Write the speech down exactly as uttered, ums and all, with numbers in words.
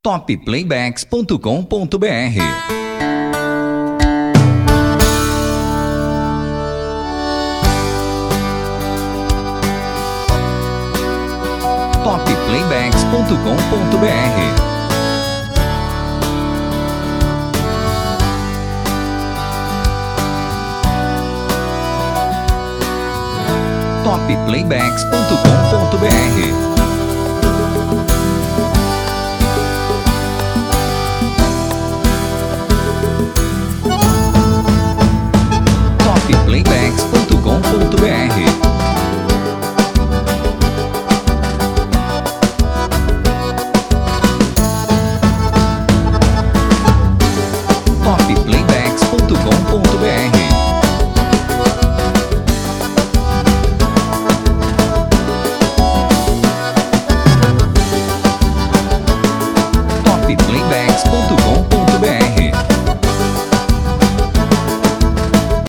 top playbacks ponto com ponto br. top playbacks ponto com ponto br. top playbacks ponto com ponto br. top playbacks ponto com ponto br. top playbacks ponto com ponto br. top playbacks ponto com